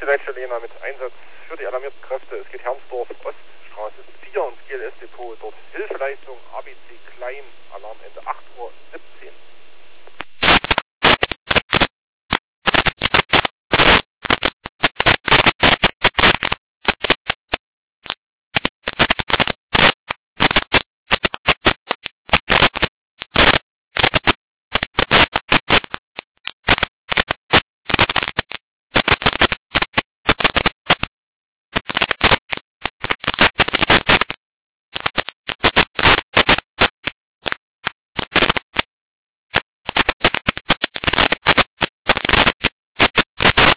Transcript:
Leitstelle Jena mit Einsatz für die alarmierten Kräfte. Es geht Hermsdorf, Oststraße 4 und GLS-Depot. Dort Hilfeleistung ABC Klein, Alarmende 8:17 Uhr.